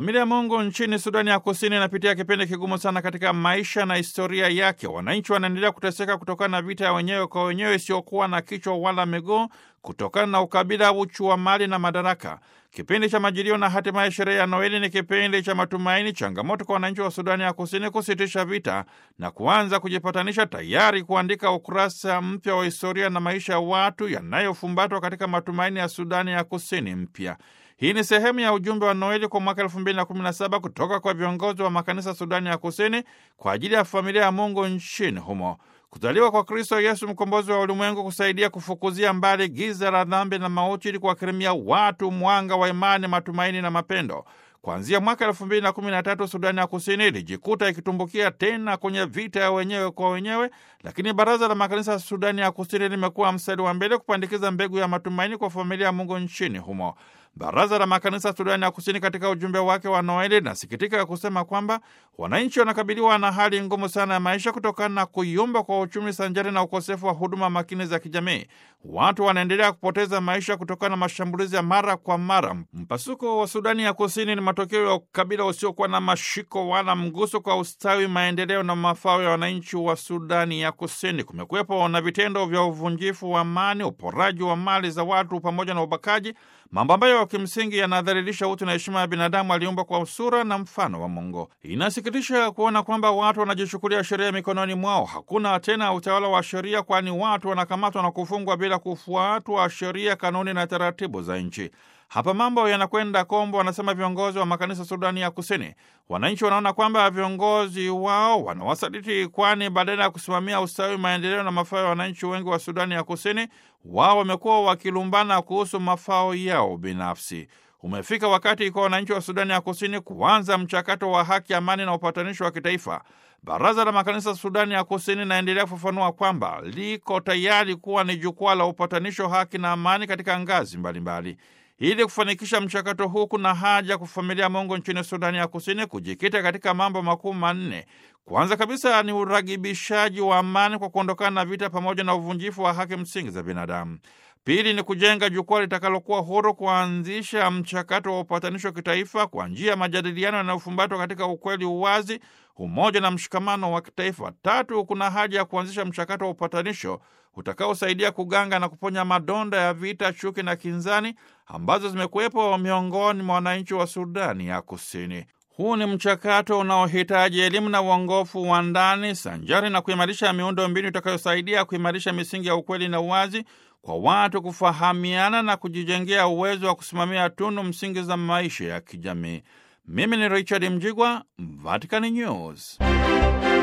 Familia ya Mungu nchini Sudani ya Kusini inapitia kipindi kigumu sana katika maisha na historia yake. Wananchi wanaendelea kuteseka kutokana na vita ya wenyewe kwa wenyewe isiyokuwa na kichwa wala miguu, kutokana na ukabila, uchu wa mali na madaraka. Kipindi cha Majilio na hatimaye sherehe ya Noeli ni kipindi cha matumaini, changamoto kwa wananchi wa Sudani ya Kusini kusitisha vita na kuanza kujipatanisha, tayari kuandika ukurasa mpya wa historia na maisha ya watu yanayofumbatwa katika matumaini ya Sudani ya Kusini mpya. Hii ni sehemu ya ujumbe wa Noeli kwa mwaka 2017 kutoka kwa viongozi wa makanisa Sudani ya Kusini kwa ajili ya familia ya Mungu nchini humo. Kuzaliwa kwa Kristo Yesu mkombozi wa ulimwengu kusaidia kufukuzia mbali giza la dhambi na mauti ili kuwakirimia watu mwanga wa imani, matumaini na mapendo. Kuanzia mwaka 2013 Sudani ya Kusini ilijikuta ikitumbukia tena kwenye vita ya wenyewe kwa wenyewe, lakini Baraza la Makanisa Sudani ya Kusini limekuwa mstari wa mbele kupandikiza mbegu ya matumaini kwa familia ya Mungu nchini humo. Baraza la Makanisa Sudani ya Kusini katika ujumbe wake wa Noeli linasikitika ya kusema kwamba wananchi wanakabiliwa na hali ngumu sana ya maisha kutokana na kuyumba kwa uchumi sanjari na ukosefu wa huduma makini za kijamii. Watu wanaendelea kupoteza maisha kutokana na mashambulizi ya mara kwa mara. Mpasuko wa Sudani ya Kusini ni matokeo ya ukabila usiokuwa na mashiko wala mguso kwa ustawi, maendeleo na mafao ya wananchi wa Sudani ya Kusini. Kumekuwepo na vitendo vya uvunjifu wa amani, uporaji wa mali za watu pamoja na ubakaji, mambo ambayo kimsingi yanadhalilisha utu na heshima ya binadamu aliumbwa kwa sura na mfano wa Mungu. Inasikitisha kuona kwamba watu wanajichukulia sheria mikononi mwao. Hakuna tena utawala wa sheria, kwani watu wanakamatwa na kufungwa bila kufuatwa sheria, kanuni na taratibu za nchi. Hapa mambo yanakwenda kombo, wanasema viongozi wa makanisa Sudani ya Kusini. Wananchi wanaona kwamba viongozi wao wanawasaliti, kwani badala ya kusimamia ustawi, maendeleo na mafao ya wananchi wengi wa Sudani ya Kusini, wao wamekuwa wakilumbana kuhusu mafao yao binafsi. Umefika wakati kwa wananchi wa Sudani ya Kusini kuanza mchakato wa haki, amani na upatanisho wa kitaifa. Baraza la Makanisa Sudani ya Kusini naendelea kufafanua kwamba liko tayari kuwa ni jukwaa la upatanisho, haki na amani katika ngazi mbalimbali. Ili kufanikisha mchakato huu, kuna haja kwa familia Mungu nchini Sudani ya Kusini kujikita katika mambo makuu manne. Kwanza kabisa ni uragibishaji wa amani kwa kuondokana na vita pamoja na uvunjifu wa haki msingi za binadamu. Pili ni kujenga jukwaa litakalokuwa huru kuanzisha mchakato wa upatanisho wa kitaifa kwa njia ya majadiliano yanayofumbatwa katika ukweli, uwazi, umoja na mshikamano wa kitaifa. Tatu, kuna haja ya kuanzisha mchakato wa upatanisho utakaosaidia kuganga na kuponya madonda ya vita, chuki na kinzani ambazo zimekuwepo miongoni mwa wananchi wa Sudani ya Kusini. Huu ni mchakato unaohitaji elimu na uongofu wa ndani sanjari na kuimarisha miundo mbinu itakayosaidia kuimarisha misingi ya ukweli na uwazi kwa watu kufahamiana na kujijengea uwezo wa kusimamia tunu msingi za maisha ya kijamii. Mimi ni Richard Mjigwa, Vatican News.